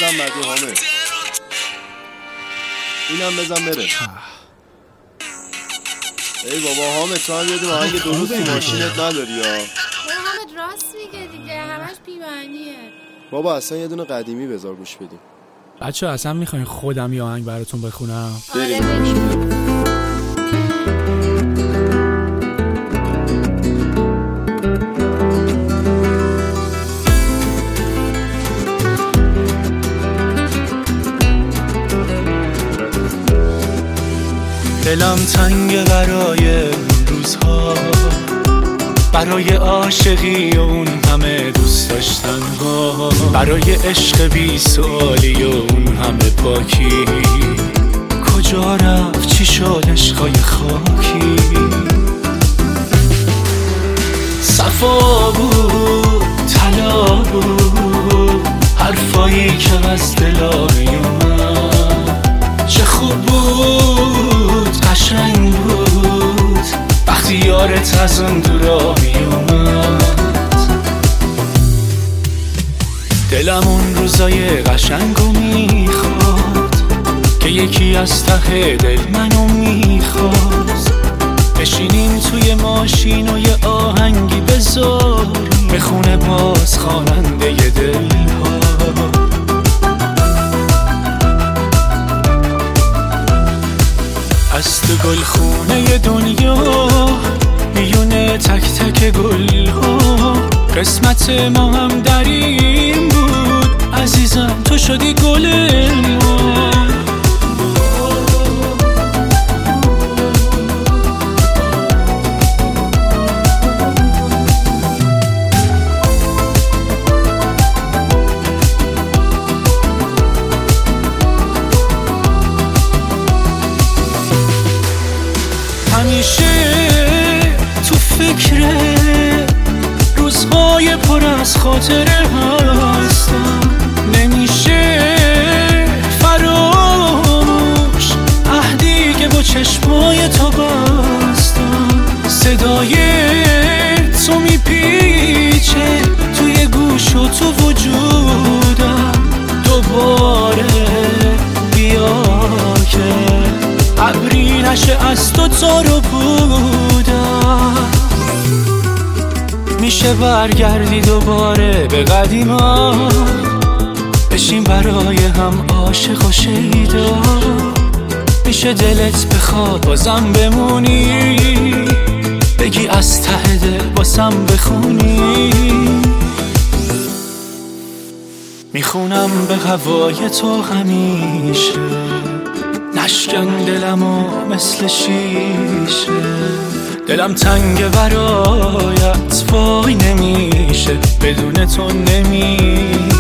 بزن بعدی حامد. اینم بزن بره. ای بابا حامد تو هم یه دونه آهنگ درست تو ماشینت نداری یا؟ حامد راست میگه دیگه، همش پیمانیه. بابا اصلا یه دونه قدیمی بذار گوش بدیم. بچه اصلا میخواین خودم یه آهنگ براتون بخونم؟ بریم. دلم تنگ برای روزها، برای عاشقی و اون همه دوست داشتن ها، برای عشق بی سوالی و اون همه پاکی. کجا رفت چی شد عشقای خاکی؟ صفا بود طلا بود حرفایی که از دلا میومد. چه خوب بود قشنگ بود وقتی یارت از اون دورا میومد. دلم اون روزای قشنگو میخواد که یکی از ته دل منو میخواست. بشینیم توی ماشین و یه آهنگی بذاریم بخونه باز خواننده ی دلها. از تو گل خونه دنیا میونه تک تک گل ها. قسمت ما هم در این بود عزیزم، تو شدی گل ما. همیشه تو فکر روزهای پر از خاطره هستم. نمیشه فراموش عهدی که با چشمای تو بستم. صدای تو میپیچه توی گوش و تو وجودم. دوباره بیا که ابری نشه از تو رو بودم. میشه برگردی دوباره به قدیما، بشیم برای هم عاشق و شیدا. میشه دلت بخواد بازم بمونی، بگی از ته دل باسم بخونی. میخونم به هوای تو همیشه، نشکن دلمو مثل شیشه. دلم تنگ برایت وای نمیشه، بدون تو نمیشه.